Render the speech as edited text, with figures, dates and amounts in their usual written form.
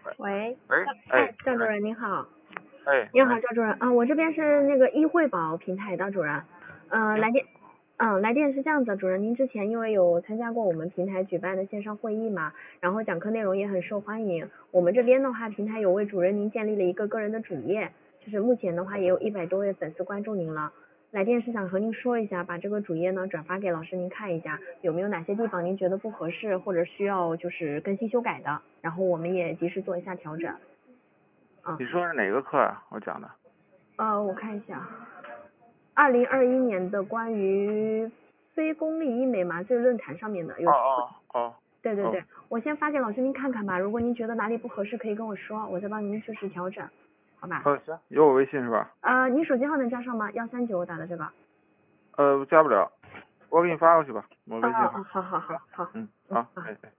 喂， 喂， 赵主任您好。 哎， 您好，赵主任。我这边是那个易惠宝平台的主任。来电是这样子的，主任，您之前因为有参加过我们平台举办的线上会议嘛，然后讲课内容也很受欢迎。我们这边的话，平台有为主任您建立了一个个人的主页，就是目前的话也有100多位粉丝关注您了。来电是想和您说一下，把这个主页呢转发给老师您看一下，有没有哪些地方您觉得不合适或者需要就是更新修改的，然后我们也及时做一下调整。 你说是哪个课啊？我讲的。 我看一下，2021年的关于非功利医美麻醉论坛上面的有。对对对，我先发给老师您看看吧，如果您觉得哪里不合适可以跟我说，我再帮您就是调整，好吧？ 行，有我微信是吧？ 您手机号能加上吗？139打的这个。 加不了，我给你发过去吧，我微信号。 好。 好，哎。